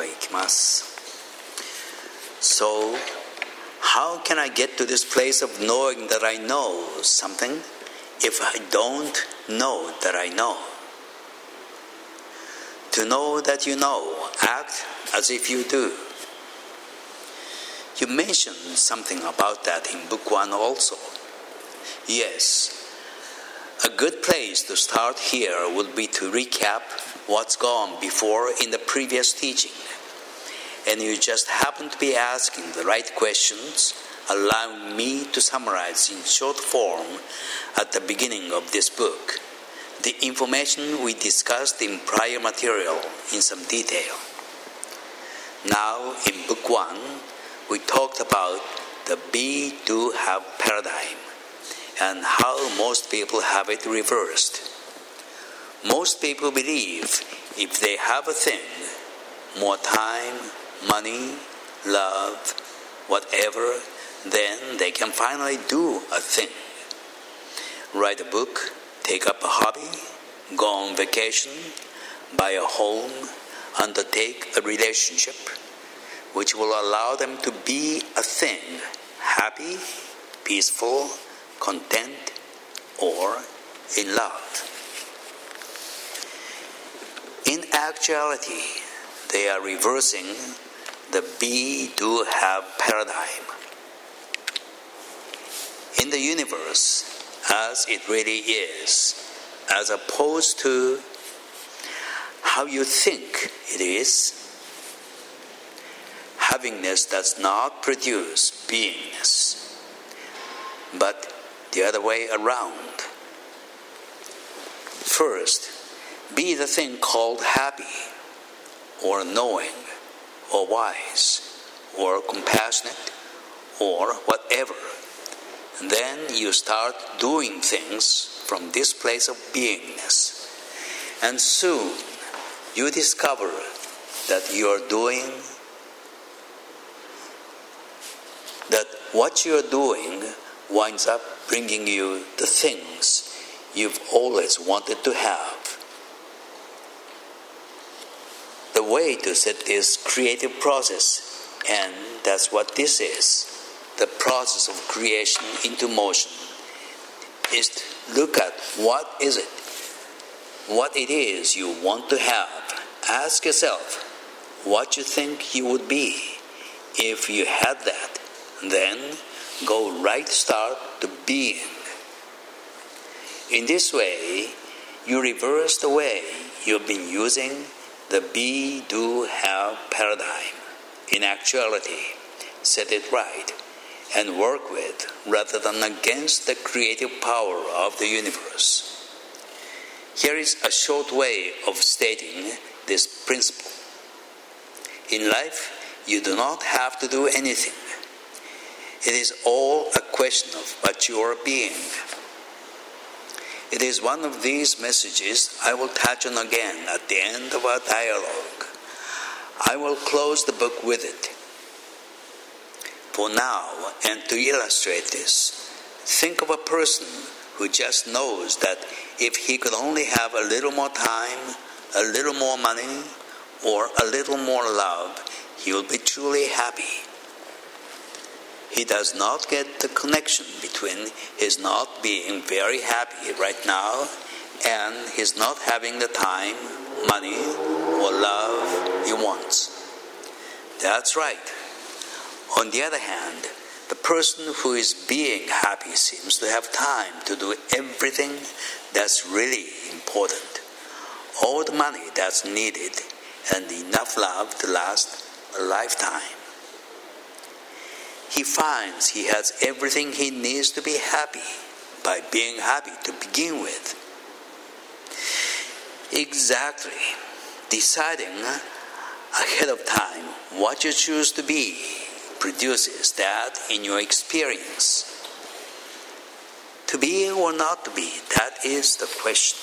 へ行きます。So, how can I get to this place of knowing that I know something if I don't know that I know? To know that you know, act as if you do. You mentioned something about that in Book 1 also. Yes, a good place to start here would be to recap what's gone before in the previous teaching. And you just happen to be asking the right questions, allowing me to summarize in short form at the beginning of this book the information we discussed in prior material in some detail. Now, in Book 1, we talked about the be, do, have paradigm and how most people have it reversed. Most people believe if they have a thing, more time, money, love, whatever, then they can finally do a thing. Write a book, take up a hobby, go on vacation, buy a home, undertake a relationship, which will allow them to be a thing, happy, peaceful, content, or in love. In actuality, they are reversing the be, do, have paradigm. In the universe, as it really is, as opposed to how you think it is, havingness does not produce beingness, but the other way around. First, be the thing called happy, or knowing, or wise, or compassionate, or whatever. And then you start doing things from this place of beingness. And soon you discover that that what you're doing winds up bringing you the things you've always wanted to have. The way to set this creative process, and that's what this is, the process of creation into motion, is to look at what it is you want to have. Ask yourself what you think you would be if you had that. Then go right start to being. In this way, you reverse the way you've been using the be, do, have paradigm. In actuality, set it right and work with rather than against the creative power of the universe. Here is a short way of stating this principle. In life, you do not have to do anything. It is all a question of what you are being. It is one of these messages I will touch on again at the end of our dialogue. I will close the book with it. For now, and to illustrate this, think of a person who just knows that if he could only have a little more time, a little more money, or a little more love, he will be truly happy. He does not get the connection between his not being very happy right now and his not having the time, money, or love he wants. That's right. On the other hand, the person who is being happy seems to have time to do everything that's really important, all the money that's needed, and enough love to last a lifetime. He finds he has everything he needs to be happy by being happy to begin with. Exactly. Deciding ahead of time what you choose to be produces that in your experience. To be or not to be, that is the question.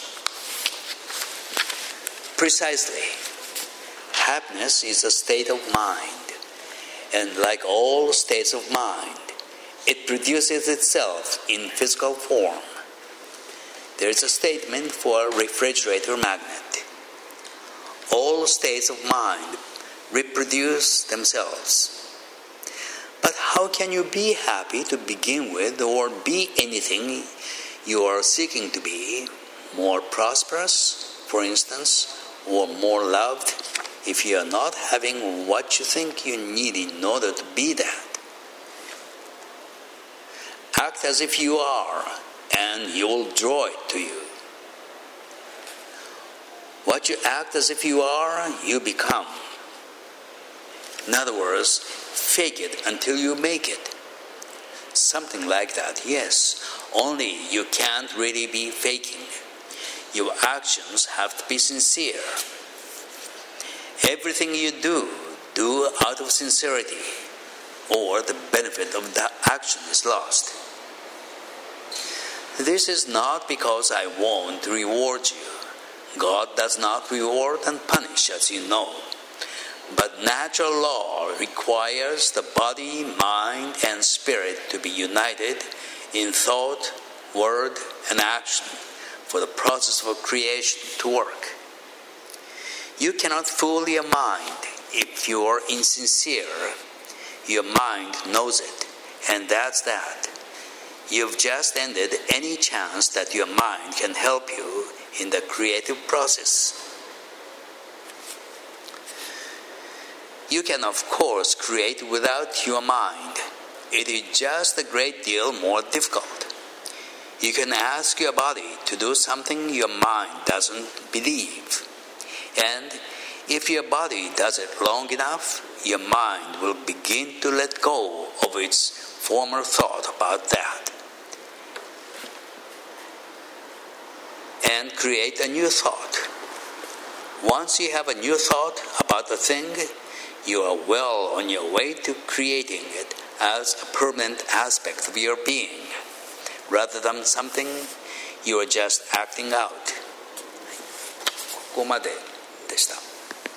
Precisely. Happiness is a state of mind. And like all states of mind, it produces itself in physical form. There is a statement for a refrigerator magnet. All states of mind reproduce themselves. But how can you be happy to begin with, or be anything you are seeking to be, more prosperous, for instance, or more loved, if you are not having what you think you need in order to be that? Act as if you are, and you will draw it to you. What you act as if you are, you become. In other words, fake it until you make it. Something like that, yes. Only you can't really be faking. Your actions have to be sincere. Everything you do out of sincerity, or the benefit of that action is lost. This is not because I want to reward you. God does not reward and punish, as you know. But natural law requires the body, mind, and spirit to be united in thought, word, and action for the process of creation to work. You cannot fool your mind. If you are insincere, your mind knows it, and that's that. You've just ended any chance that your mind can help you in the creative process. You can, of course, create without your mind. It is just a great deal more difficult. You can ask your body to do something your mind doesn't believe. And if your body does it long enough, your mind will begin to let go of its former thought about that and create a new thought. Once you have a new thought about the thing, you are well on your way to creating it as a permanent aspect of your being, rather than something you are just acting out. ここまででした。